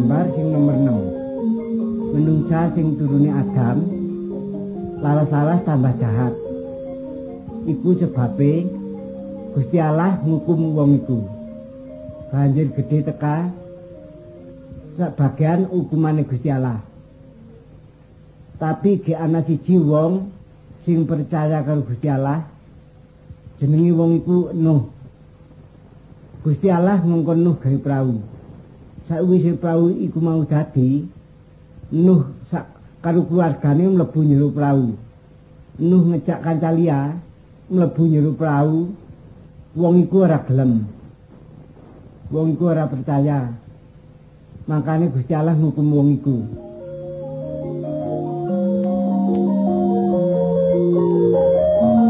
gambar sing nomor 6. Menungsa sing turune Adam laras-laras tambah jahat. Iku sebabe Gusti Allah ngukum wong iku. Banjir gede teka sebagian hukumane Gusti Allah. Tapi ge ana siji wong sing percaya karo Gusti Allah. Jenenge wong iku Nuh. Gusti Allah ngongkon Nuh gawe prau. Sakwise prau iku mau dadi, Nuh sak karo keluargane mlebu njero prau. Nuh ngejak kanca liya mlebu njero prau. Wong iku ora gelem. Wong iku ora percaya. Makane Gusti Allah ngukum wong iku.